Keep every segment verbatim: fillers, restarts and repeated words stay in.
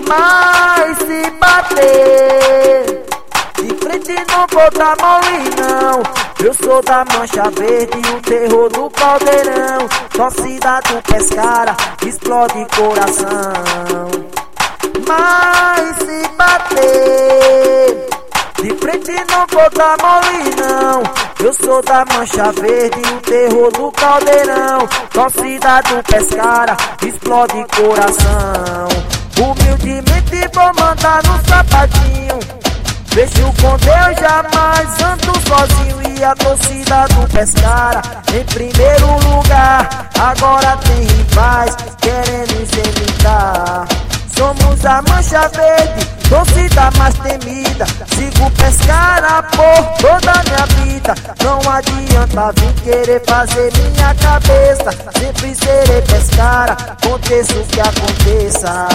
Mas se bater de frente não vou dar mole não. Eu sou da Mancha Verde, o terror do Caldeirão. Torcida do Pescara, explode coração. Mas se bater de frente não vou dar mole não. Eu sou da Mancha Verde, o terror do Caldeirão. Torcida do Pescara, explode coração. Humildemente vou mandar no sapatinho. Vejo com Deus, jamais ando sozinho. E a torcida do Pescara em primeiro lugar. Agora tem rivais querendo insemintar. Somos a Mancha Verde, torcida mais temida. Sigo Pescara por toda a minha vida. Não adianta vir querer fazer minha cabeça. Sempre serei Pescara, aconteça o que aconteça.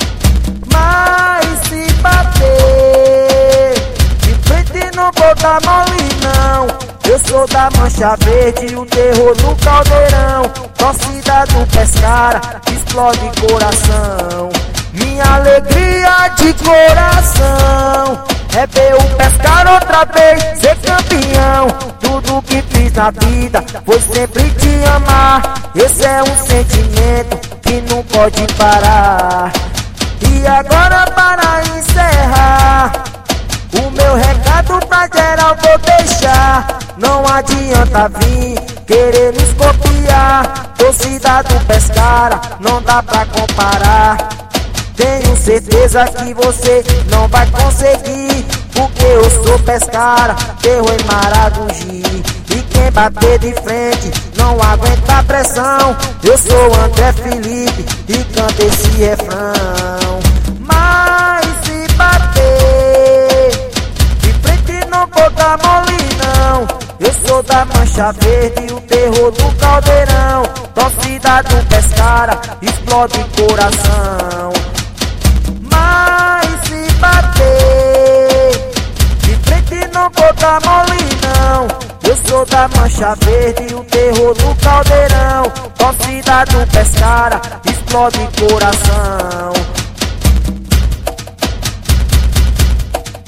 Mas se bater de frente não vou dar mole não. Eu sou da Mancha Verde, o terror do Caldeirão. Torcida do Pescara, explode coração. Minha alegria de coração é ver o Pescara outra vez ser campeão. Tudo que fiz na vida foi sempre te amar. Esse é um sentimento que não pode parar. E agora para encerrar, o meu recado pra geral vou deixar. Não adianta vir querer nos copiar. Torcida do Pescara não dá pra comparar. Tenho certeza que você não vai conseguir, porque eu sou Pescara, terror em Maragogi. E quem bater de frente não aguenta a pressão. Eu sou André Felipe e canto esse refrão. Mas se bater de frente não vou dar mole não. Eu sou da Mancha Verde, o terror do Caldeirão. Torcida do Pescara, explode coração. Mas se bater de frente não vou dar mole não. Eu sou da Mancha Verde, o terror do Caldeirão. Torcida do Pescara, explode coração.